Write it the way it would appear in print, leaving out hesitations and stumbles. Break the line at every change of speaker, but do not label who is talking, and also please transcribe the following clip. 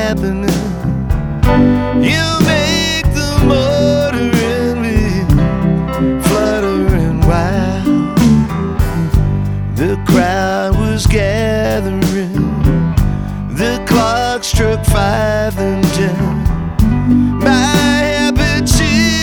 happening. You make the motor in me fluttering wild. The crowd was gathering. The clock struck 5 and 10.